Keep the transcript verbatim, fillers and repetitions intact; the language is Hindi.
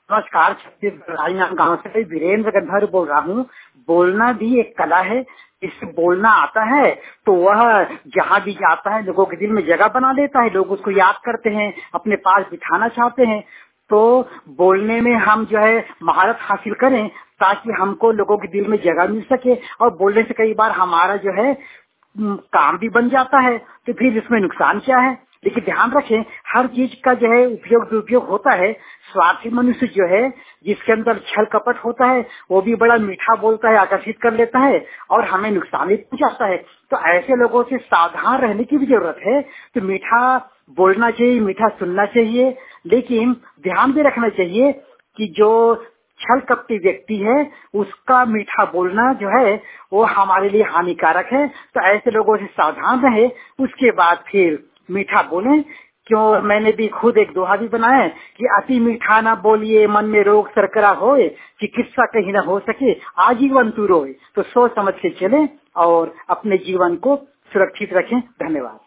नमस्कार, छत्तीसगढ़ राजनांदगांव से वीरेंद्र गंधर्व बोल रहा हूँ। बोलना भी एक कला है। इससे बोलना आता है तो वह जहाँ भी जाता है लोगों के दिल में जगह बना लेता है। लोग उसको याद करते हैं, अपने पास बिठाना चाहते हैं। तो बोलने में हम जो है महारत हासिल करें ताकि हमको लोगों के दिल में जगह मिल सके। और बोलने से कई बार हमारा जो है काम भी बन जाता है, तो फिर इसमें नुकसान क्या है। लेकिन ध्यान रखें, हर चीज का जो है उपयोग दुरुपयोग होता है। स्वार्थी मनुष्य जो है जिसके अंदर छल कपट होता है वो भी बड़ा मीठा बोलता है, आकर्षित कर लेता है और हमें नुकसान भी पहुंचाता है। तो ऐसे लोगों से सावधान रहने की भी जरूरत है। तो मीठा बोलना चाहिए, मीठा सुनना चाहिए, लेकिन ध्यान भी रखना चाहिए कि जो छल कपटी व्यक्ति है उसका मीठा बोलना जो है वो हमारे लिए हानिकारक है। तो ऐसे लोगों से सावधान रहे, उसके बाद फिर मीठा बोलें। क्यों, मैंने भी खुद एक दोहा भी बनाया है कि अति मीठा ना बोलिए, मन में रोग सरकरा होए, चिकित्सा कहीं ना हो सके, आजीवन तू रोए। तो सोच समझ के चलें और अपने जीवन को सुरक्षित रखें। धन्यवाद।